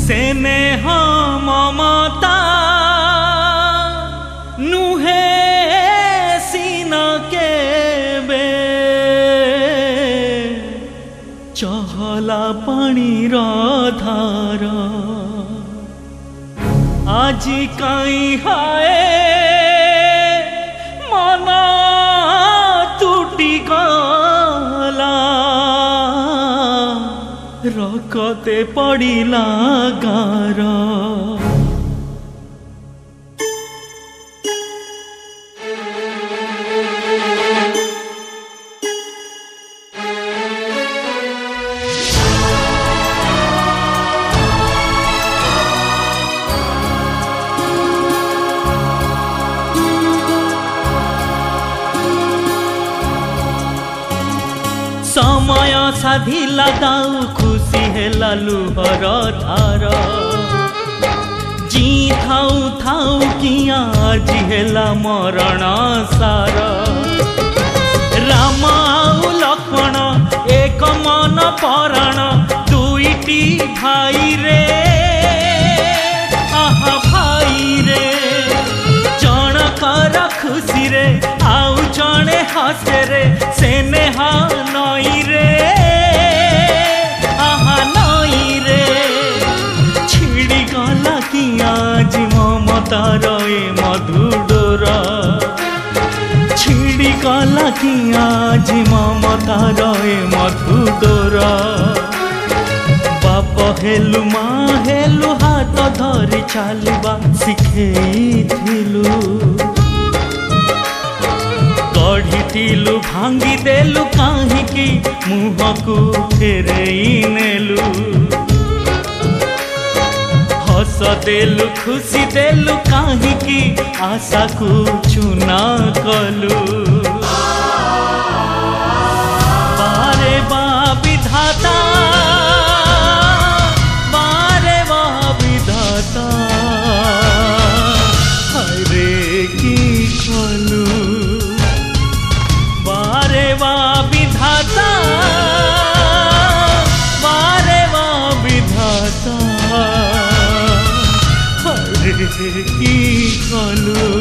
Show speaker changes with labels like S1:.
S1: स्नेह ममता नुहे सीना केबे चहला पानीर धार आजी काई हाय मन टूटी गला रकते पड़िला गार समय साधिला दाऊ खुशी हेला लुहर धार जी थाऊ थाऊ किया आज हेला मरण सार राम आउ लक्ष्मण एक मन पराण दुईटी भाई रे आहा भाई रे जनकर खुशी रे आउ जणे हसे रे स्नेह नई रे आहा नई रे छिड़ी गला कि आज ममतार ए मधुडोर छिड़ी गला कि आज ममतार ए मधुडोर बाप हेलु माँ हेलु हाथ धरी चलवा शिखेइथिलु गढ़ीलु भांगी देलु काहीकि मुह को फेरेई नेलु हस देलु खुशी देलु काहीकि आशा को चुना कलु बारे बा विधाता बारे बा विधाता हरे की कलु बारे वा विधाता बारे वा विधाता हरे की कलु।